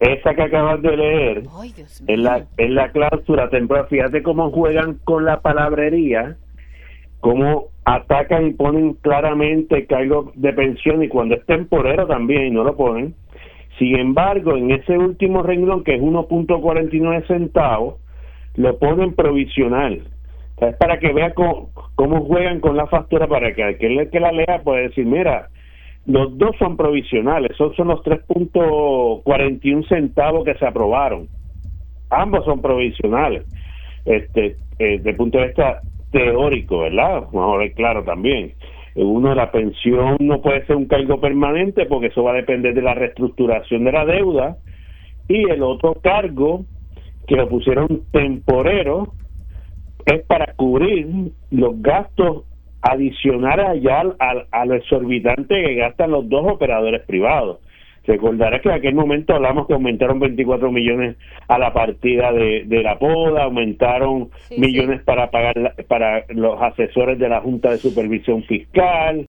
esa que acabas de leer, Ay, Dios es mío. la cláusula temporal. Fíjate cómo juegan con la palabrería, cómo atacan y ponen claramente cargos de pensión, y cuando es temporero también no lo ponen. Sin embargo, en ese último renglón, que es 1.49 centavos, lo ponen provisional. O sea, es para que vea cómo juegan con la factura, para que aquel que la lea pueda decir, mira, los dos son provisionales, esos son los 3.41 centavos que se aprobaron. Ambos son provisionales. Desde el punto de vista teórico, ¿verdad? Vamos a ver claro también. Uno, la pensión no puede ser un cargo permanente porque eso va a depender de la reestructuración de la deuda, y el otro cargo, que lo pusieron temporero, es para cubrir los gastos adicionales allá a lo exorbitante que gastan los dos operadores privados. Recordarás que en aquel momento hablamos que aumentaron 24 millones a la partida de la poda, aumentaron Sí, sí. millones para pagar para los asesores de la Junta de Supervisión Fiscal,